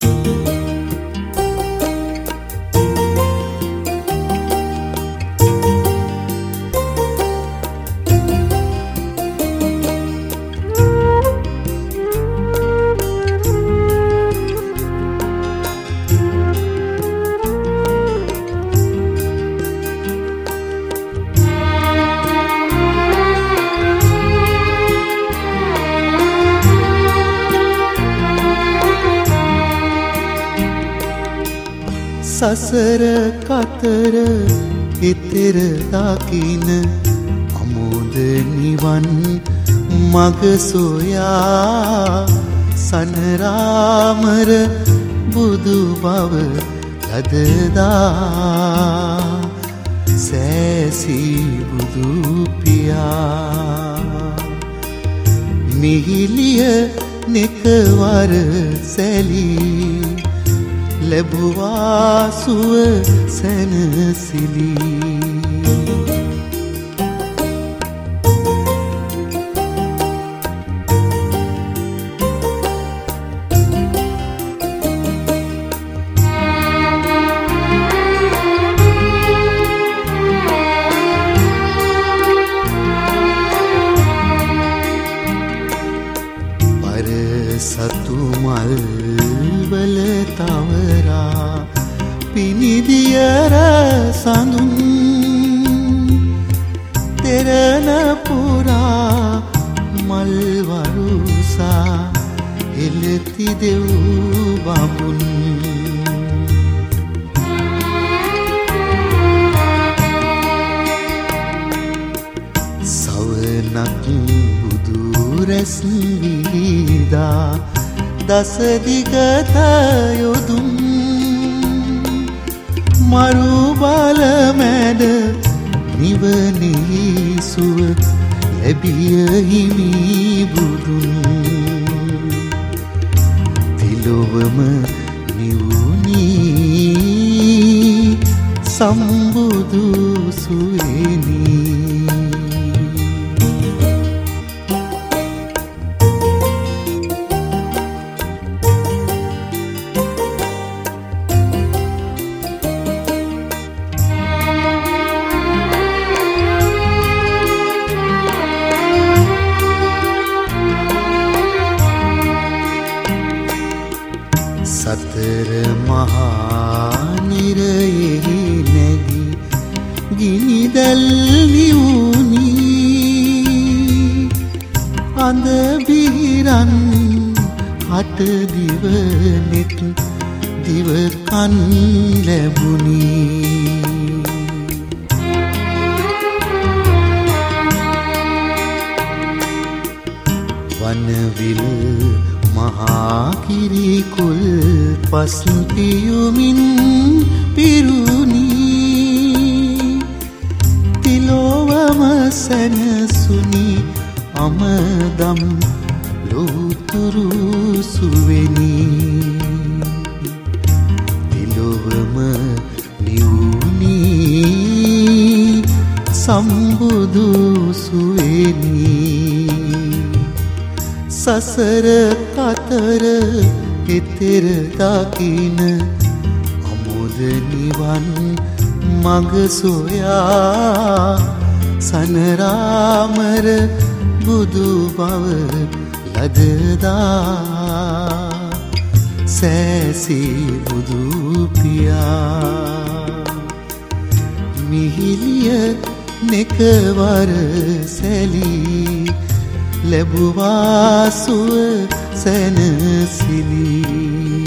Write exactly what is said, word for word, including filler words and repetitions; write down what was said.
සසර කතර ඉතර දකින අමෝද නිවන් මග සොයා සනරාමර බුදු බව ලදදා සෑසී බුදු පියා මිහිලිය නෙකවර සැලී ලැබුවා සුව සැනසිලි පර සතු මල් වල තවරා පිනිදියර සඳුන් තෙරණ පුරා මල් වරුසා එලෙති දෙව් බඹුන් සවනක් බුදු රැස් විහිදා දසදිගත යොදුම් මරු බල මැද නිවනෙහි සුව ලැබිය හිමි බුදුන් තිලොවම නිවුණී සම්බුදු සුවේනී සතර මහා නිරයෙහි නැගි ගිනිදැල් නිවුණී අඳ බිහිරන් හට දිවනෙත් දිවකන් ලැබුණී වනවිල් මහා කිරිකුල් පස් පියුමින් පිරුණී තිලොවම සැනසුනි අමදම් ලෝතුරු සුවෙනී තිලොවම නිවුණී සම්බුදු සුවෙනී සසර කතර ඉතර දකින අමෝද නිවන් මග සොයා සනරාමර බුදු බව ලදදා සෑසී බුදු පියා මිහිලිය නෙකවර සැලී ලැබුවා සුව සැනසිලි